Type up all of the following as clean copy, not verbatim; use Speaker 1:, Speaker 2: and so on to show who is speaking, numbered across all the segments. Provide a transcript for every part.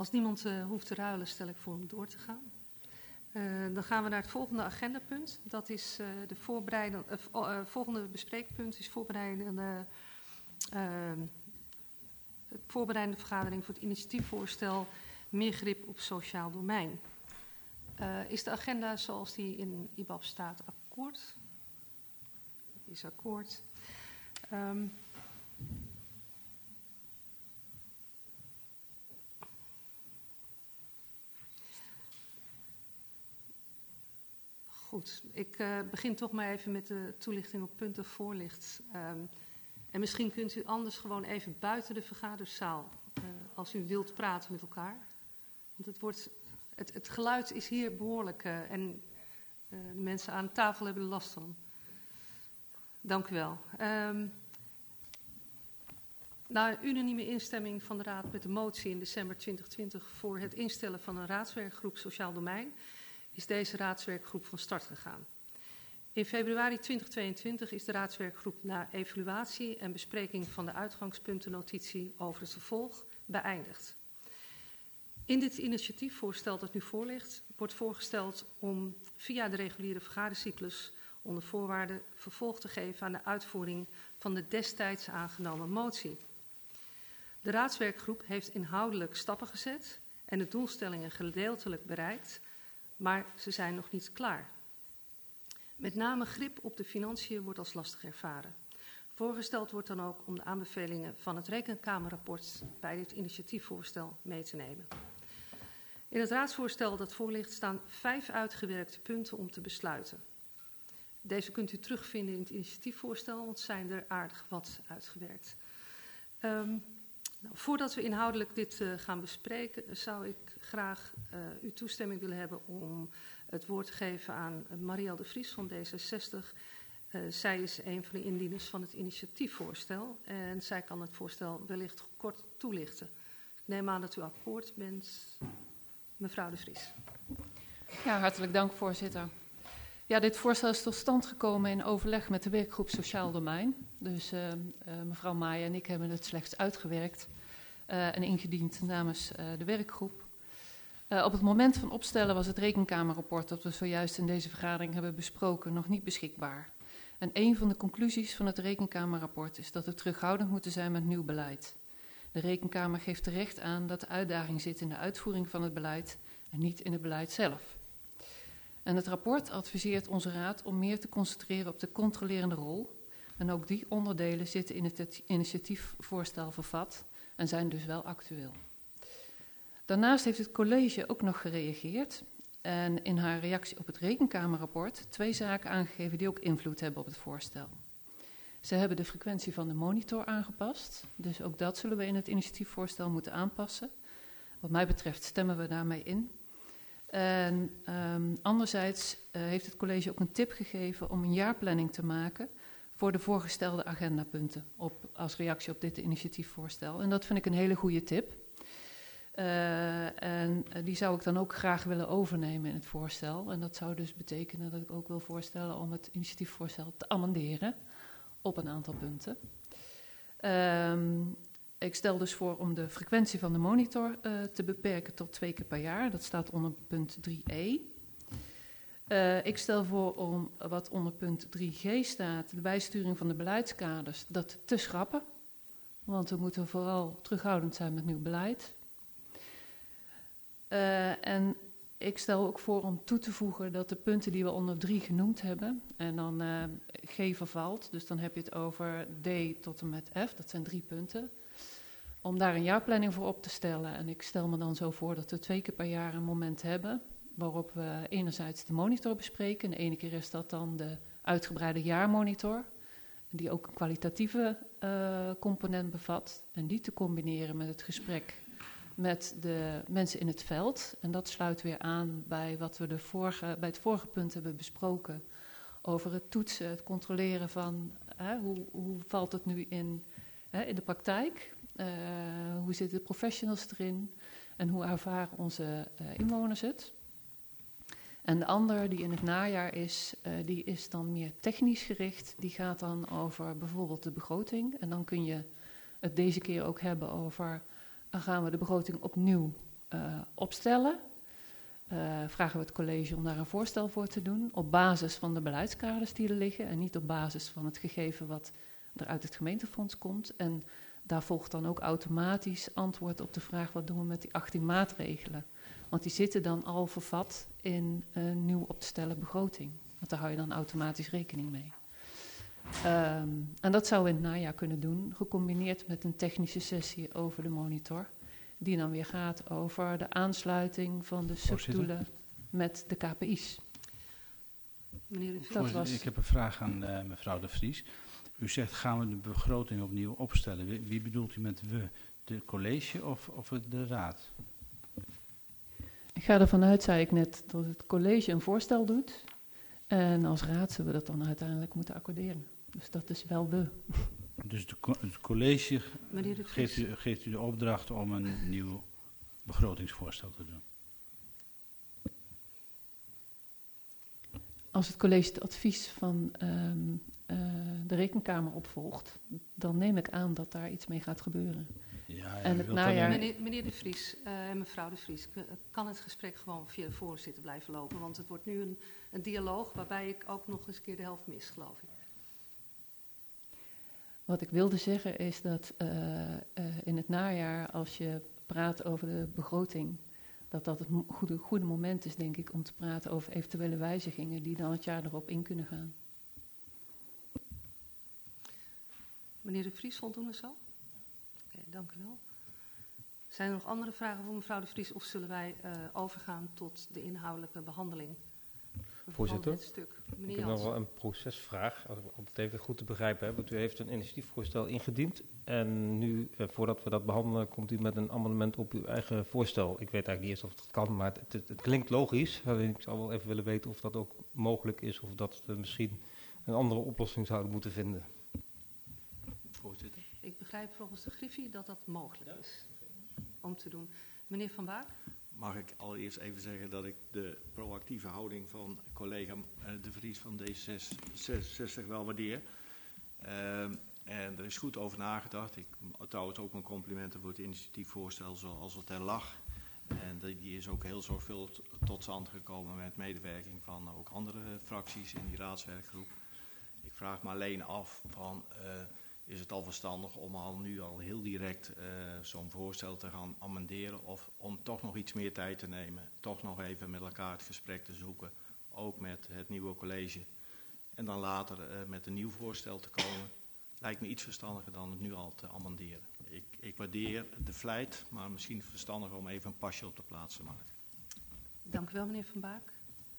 Speaker 1: Als niemand hoeft te ruilen, stel ik voor om door te gaan. Dan gaan we naar het volgende agendapunt. Dat is de volgende bespreekpunt is voorbereidende vergadering voor het initiatiefvoorstel Meer grip op sociaal domein. Is de agenda zoals die in IBAB staat akkoord? Is akkoord. Goed, ik begin toch maar even met de toelichting op punten voorlicht. En misschien kunt u anders gewoon even buiten de vergaderzaal, als u wilt praten met elkaar. Want het geluid is hier behoorlijk en de mensen aan tafel hebben er last van. Dank u wel. Na unanieme instemming van de Raad met de motie in december 2020 voor het instellen van een raadswerkgroep Sociaal Domein is deze raadswerkgroep van start gegaan. In februari 2022 is de raadswerkgroep na evaluatie en bespreking van de uitgangspuntennotitie over het vervolg beëindigd. In dit initiatiefvoorstel dat nu voorligt, wordt voorgesteld om via de reguliere vergadercyclus onder voorwaarden vervolg te geven aan de uitvoering van de destijds aangenomen motie. De raadswerkgroep heeft inhoudelijk stappen gezet en de doelstellingen gedeeltelijk bereikt, maar ze zijn nog niet klaar. Met name grip op de financiën wordt als lastig ervaren. Voorgesteld wordt dan ook om de aanbevelingen van het Rekenkamerrapport bij dit initiatiefvoorstel mee te nemen. In het raadsvoorstel dat voor ligt staan 5 uitgewerkte punten om te besluiten. Deze kunt u terugvinden in het initiatiefvoorstel, want zijn er aardig wat uitgewerkt. Voordat we inhoudelijk dit gaan bespreken, zou ik graag uw toestemming willen hebben om het woord te geven aan Marielle de Vries van D66. Zij is een van de indieners van het initiatiefvoorstel en zij kan het voorstel wellicht kort toelichten. Ik neem aan dat u akkoord bent, mevrouw de Vries.
Speaker 2: Ja, hartelijk dank, voorzitter. Ja, dit voorstel is tot stand gekomen in overleg met de werkgroep Sociaal Domein. Dus mevrouw Maya en ik hebben het slechts uitgewerkt en ingediend namens de werkgroep. Op het moment van opstellen was het Rekenkamerrapport dat we zojuist in deze vergadering hebben besproken nog niet beschikbaar. En een van de conclusies van het Rekenkamerrapport is dat we terughoudend moeten zijn met nieuw beleid. De Rekenkamer geeft terecht aan dat de uitdaging zit in de uitvoering van het beleid en niet in het beleid zelf. En het rapport adviseert onze raad om meer te concentreren op de controlerende rol. En ook die onderdelen zitten in het initiatiefvoorstel vervat en zijn dus wel actueel. Daarnaast heeft het college ook nog gereageerd en in haar reactie op het Rekenkamerrapport 2 zaken aangegeven die ook invloed hebben op het voorstel. Ze hebben de frequentie van de monitor aangepast, dus ook dat zullen we in het initiatiefvoorstel moeten aanpassen. Wat mij betreft stemmen we daarmee in. En anderzijds heeft het college ook een tip gegeven om een jaarplanning te maken voor de voorgestelde agendapunten als reactie op dit initiatiefvoorstel. En dat vind ik een hele goede tip. En die zou ik dan ook graag willen overnemen in het voorstel. En dat zou dus betekenen dat ik ook wil voorstellen om het initiatiefvoorstel te amenderen op een aantal punten. Ik stel dus voor om de frequentie van de monitor te beperken tot 2 keer per jaar. Dat staat onder punt 3e. Ik stel voor om wat onder punt 3g staat, de bijsturing van de beleidskaders, dat te schrappen. Want we moeten vooral terughoudend zijn met nieuw beleid. En ik stel ook voor om toe te voegen dat de punten die we onder 3 genoemd hebben, en dan G vervalt, dus dan heb je het over D tot en met F, dat zijn 3 punten, om daar een jaarplanning voor op te stellen. En ik stel me dan zo voor dat we 2 keer per jaar een moment hebben waarop we enerzijds de monitor bespreken. En de ene keer is dat dan de uitgebreide jaarmonitor, die ook een kwalitatieve component bevat. En die te combineren met het gesprek met de mensen in het veld. En dat sluit weer aan bij wat we bij het vorige punt hebben besproken over het toetsen, het controleren van hoe valt het nu in de praktijk, hoe zitten de professionals erin en hoe ervaren onze inwoners het. En de andere die in het najaar is, die is dan meer technisch gericht. Die gaat dan over bijvoorbeeld de begroting. En dan kun je het deze keer ook hebben over, dan gaan we de begroting opnieuw opstellen. Vragen we het college om daar een voorstel voor te doen op basis van de beleidskaders die er liggen en niet op basis van het gegeven wat er uit het gemeentefonds komt. En daar volgt dan ook automatisch antwoord op de vraag wat doen we met die 18 maatregelen. Want die zitten dan al vervat in een nieuw op te stellen begroting. Want daar hou je dan automatisch rekening mee. En dat zou we in het najaar kunnen doen, gecombineerd met een technische sessie over de monitor. Die dan weer gaat over de aansluiting van de subdoelen met de KPI's.
Speaker 1: Meneer de Vries.
Speaker 3: Ik heb een vraag aan mevrouw de Vries. U zegt, gaan we de begroting opnieuw opstellen? Wie bedoelt u met we? De college of de raad?
Speaker 2: Ik ga ervan uit, zei ik net, dat het college een voorstel doet. En als raad zullen we dat dan uiteindelijk moeten accorderen. Dus dat is wel we.
Speaker 3: Dus het college
Speaker 1: de
Speaker 3: geeft u de opdracht om een nieuw begrotingsvoorstel te doen?
Speaker 2: Als het college het advies van de Rekenkamer opvolgt, dan neem ik aan dat daar iets mee gaat gebeuren.
Speaker 3: Ja,
Speaker 2: en het najaar...
Speaker 1: Meneer de Vries en mevrouw de Vries, kan het gesprek gewoon via de voorzitter blijven lopen? Want het wordt nu een dialoog waarbij ik ook nog eens een keer de helft mis, geloof ik.
Speaker 2: Wat ik wilde zeggen is dat in het najaar, als je praat over de begroting, dat het goede moment is, denk ik, om te praten over eventuele wijzigingen die dan het jaar erop in kunnen gaan.
Speaker 1: Meneer de Vries, voldoende zo? Oké, dank u wel. Zijn er nog andere vragen voor mevrouw de Vries of zullen wij overgaan tot de inhoudelijke behandeling?
Speaker 4: Voorzitter,
Speaker 1: ik
Speaker 4: heb nog wel een procesvraag, om het even goed te begrijpen. Hè, want u heeft een initiatiefvoorstel ingediend en nu, voordat we dat behandelen, komt u met een amendement op uw eigen voorstel. Ik weet eigenlijk niet eens of dat kan, maar het klinkt logisch. Ik zou wel even willen weten of dat ook mogelijk is of dat we misschien een andere oplossing zouden moeten vinden.
Speaker 3: Voorzitter.
Speaker 1: Ik begrijp volgens de Griffie dat dat mogelijk is om te doen. Meneer Van Baak?
Speaker 5: Mag ik allereerst even zeggen dat ik de proactieve houding van collega De Vries van D66 wel waardeer. En er is goed over nagedacht. Trouwens ook mijn complimenten voor het initiatiefvoorstel zoals het er lag. En die is ook heel zorgvuldig tot stand gekomen met medewerking van ook andere fracties in die raadswerkgroep. Ik vraag me alleen af van... is het al verstandig om nu al heel direct zo'n voorstel te gaan amenderen of om toch nog iets meer tijd te nemen, toch nog even met elkaar het gesprek te zoeken, ook met het nieuwe college en dan later met een nieuw voorstel te komen, lijkt me iets verstandiger dan het nu al te amenderen. Ik waardeer de vlijt, maar misschien verstandiger om even een pasje op de plaats te maken.
Speaker 1: Dank u wel, meneer Van Baak.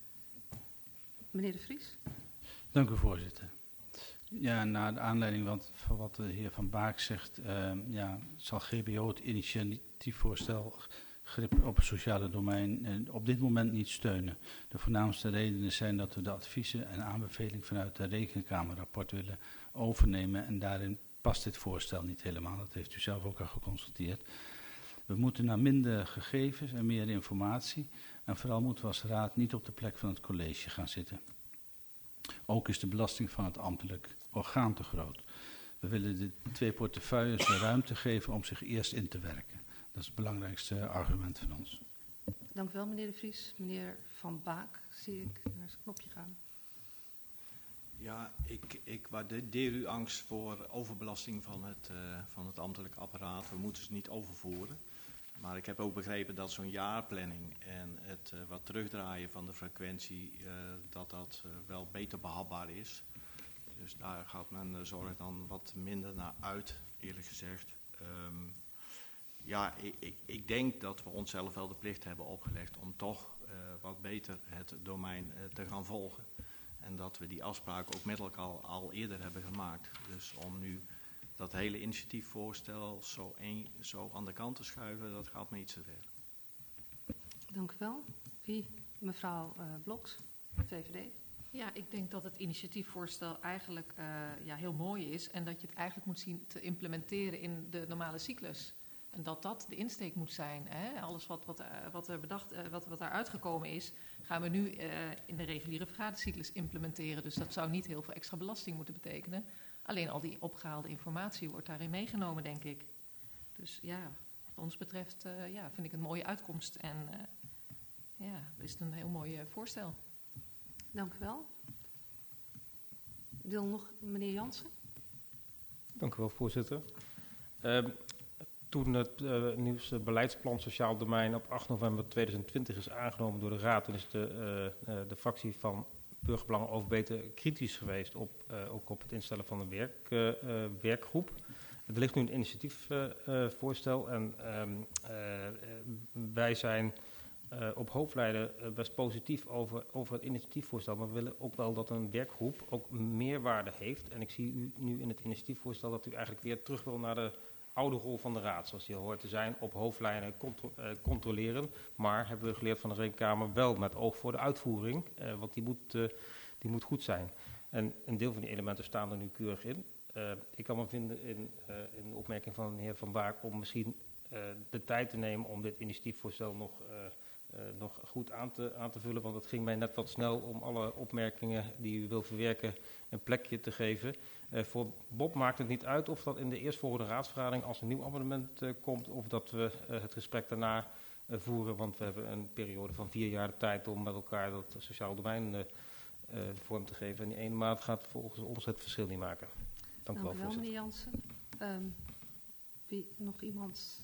Speaker 1: Meneer de Vries.
Speaker 3: Dank u, voorzitter. Ja, naar de aanleiding van wat de heer Van Baak zegt, zal GBO het initiatiefvoorstel grip op het sociale domein op dit moment niet steunen. De voornaamste redenen zijn dat we de adviezen en aanbevelingen vanuit de Rekenkamerrapport willen overnemen en daarin past dit voorstel niet helemaal. Dat heeft u zelf ook al geconstateerd. We moeten naar minder gegevens en meer informatie en vooral moeten we als raad niet op de plek van het college gaan zitten. Ook is de belasting van het ambtelijk orgaan te groot. We willen de twee portefeuilles de ruimte geven om zich eerst in te werken. Dat is het belangrijkste argument van ons.
Speaker 1: Dank u wel, meneer de Vries. Meneer Van Baak, zie ik naar zijn knopje gaan.
Speaker 5: Ja, ik waardeer uw angst voor overbelasting van het ambtelijk apparaat. We moeten ze niet overvoeren. Maar ik heb ook begrepen dat zo'n jaarplanning en het wat terugdraaien van de frequentie, dat wel beter behapbaar is. Dus daar gaat men zorg dan wat minder naar uit, eerlijk gezegd. Ik denk dat we onszelf wel de plicht hebben opgelegd om toch wat beter het domein te gaan volgen. En dat we die afspraken ook met elkaar al eerder hebben gemaakt. Dus om nu dat hele initiatiefvoorstel zo aan de kant te schuiven, dat gaat me iets te ver.
Speaker 1: Dank u wel. Wie? Mevrouw Bloks, VVD.
Speaker 6: Ja, ik denk dat het initiatiefvoorstel eigenlijk heel mooi is en dat je het eigenlijk moet zien te implementeren in de normale cyclus. En dat de insteek moet zijn. Hè? Alles wat daar uitgekomen is, gaan we nu in de reguliere vergadercyclus implementeren. Dus dat zou niet heel veel extra belasting moeten betekenen. Alleen al die opgehaalde informatie wordt daarin meegenomen, denk ik. Dus ja, wat ons betreft vind ik een mooie uitkomst. En is het een heel mooi voorstel.
Speaker 1: Dank u wel. Wil nog meneer Jansen?
Speaker 4: Dank u wel, voorzitter. Toen het nieuwste beleidsplan Sociaal Domein op 8 november 2020 is aangenomen door de Raad, toen is de fractie van Burgerbelangen Overbeter kritisch geweest ook op het instellen van een werkgroep. Er ligt nu een initiatiefvoorstel en wij zijn op hoofdlijnen best positief over het initiatiefvoorstel, maar we willen ook wel dat een werkgroep ook meerwaarde heeft. En ik zie u nu in het initiatiefvoorstel dat u eigenlijk weer terug wil naar de oude rol van de Raad, zoals die hoort te zijn, op hoofdlijnen controleren. Maar hebben we geleerd van de Rekenkamer wel met oog voor de uitvoering, want die moet goed zijn. En een deel van die elementen staan er nu keurig in. Ik kan me vinden in de opmerking van de heer Van Baak om misschien de tijd te nemen om dit initiatiefvoorstel nog goed aan te vullen, want het ging mij net wat snel om alle opmerkingen die u wil verwerken een plekje te geven. Voor Bob maakt het niet uit of dat in de eerstvolgende raadsvergadering als een nieuw amendement komt of dat we het gesprek daarna voeren, want we hebben een periode van 4 jaar de tijd om met elkaar dat sociaal domein vorm te geven. En die ene maand gaat volgens ons het verschil niet maken. Dank u wel, voorzitter.
Speaker 1: Meneer Jansen. Nog iemand?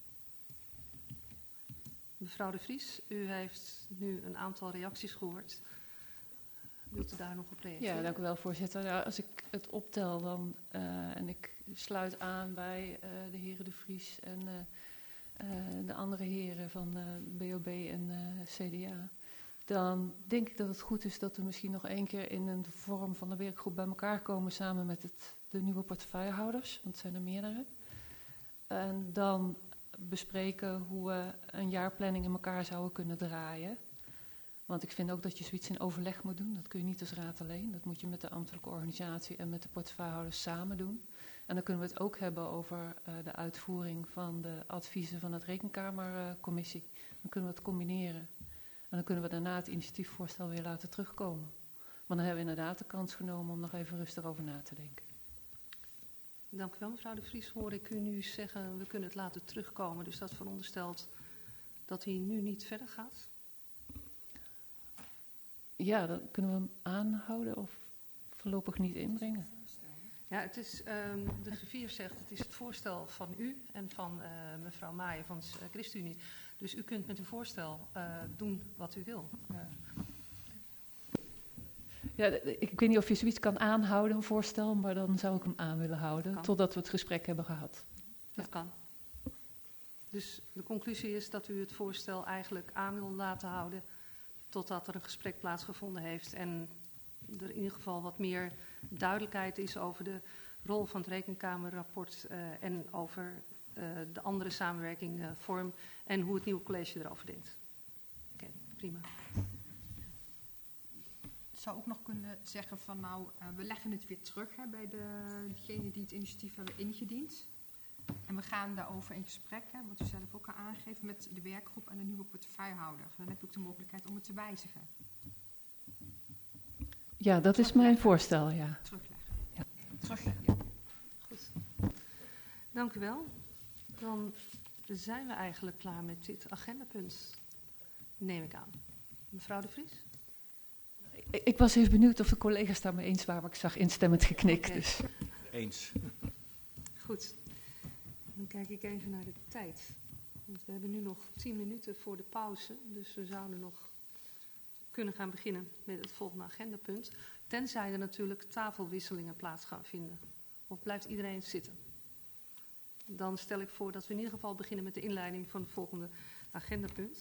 Speaker 1: Mevrouw de Vries, u heeft nu een aantal reacties gehoord. Wilt u daar nog op reageren?
Speaker 2: Ja, dank u wel, voorzitter. Nou, als ik het optel dan, en ik sluit aan bij de heren de Vries en de andere heren van BOB en CDA, dan denk ik dat het goed is dat we misschien nog 1 keer in een vorm van de werkgroep bij elkaar komen samen met de nieuwe portefeuillehouders, want het zijn er meerdere. En dan bespreken hoe we een jaarplanning in elkaar zouden kunnen draaien. Want ik vind ook dat je zoiets in overleg moet doen. Dat kun je niet als raad alleen. Dat moet je met de ambtelijke organisatie en met de portefeuillehouders samen doen. En dan kunnen we het ook hebben over de uitvoering van de adviezen van het Rekenkamercommissie. Dan kunnen we het combineren. En dan kunnen we daarna het initiatiefvoorstel weer laten terugkomen. Maar dan hebben we inderdaad de kans genomen om nog even rustig over na te denken.
Speaker 1: Dank u wel, mevrouw de Vries. Hoor ik u nu zeggen, we kunnen het laten terugkomen. Dus dat veronderstelt dat hij nu niet verder gaat?
Speaker 2: Ja, dan kunnen we hem aanhouden of voorlopig niet inbrengen.
Speaker 1: Ja, het is, de griffier zegt, het is het voorstel van u en van mevrouw Maier van de ChristenUnie. Dus u kunt met uw voorstel doen wat u wil.
Speaker 2: Ja, ik weet niet of je zoiets kan aanhouden, een voorstel, maar dan zou ik hem aan willen houden, totdat we het gesprek hebben gehad.
Speaker 1: Dat kan. Dus de conclusie is dat u het voorstel eigenlijk aan wil laten houden, totdat er een gesprek plaatsgevonden heeft en er in ieder geval wat meer duidelijkheid is over de rol van het Rekenkamerrapport en over de andere samenwerking vorm en hoe het nieuwe college erover denkt. Oké, prima.
Speaker 7: Ik zou ook nog kunnen zeggen van nou, we leggen het weer terug bij degene die het initiatief hebben ingediend. En we gaan daarover in gesprek, wat u zelf ook al aangeeft, met de werkgroep en de nieuwe portefeuillehouder. Dan heb je ook de mogelijkheid om het te wijzigen.
Speaker 2: Ja, dat is mijn voorstel, ja.
Speaker 7: Terugleggen.
Speaker 2: Ja.
Speaker 7: Terugleggen, ja.
Speaker 1: Goed. Dank u wel. Dan zijn we eigenlijk klaar met dit agendapunt, neem ik aan. Mevrouw de Vries?
Speaker 2: Ik was even benieuwd of de collega's daarmee eens waren, maar ik zag instemmend geknikt.
Speaker 1: Okay.
Speaker 2: Dus.
Speaker 5: Eens.
Speaker 1: Goed. Dan kijk ik even naar de tijd. Want we hebben nu nog 10 minuten voor de pauze. Dus we zouden nog kunnen gaan beginnen met het volgende agendapunt. Tenzij er natuurlijk tafelwisselingen plaats gaan vinden. Of blijft iedereen zitten? Dan stel ik voor dat we in ieder geval beginnen met de inleiding van het volgende agendapunt.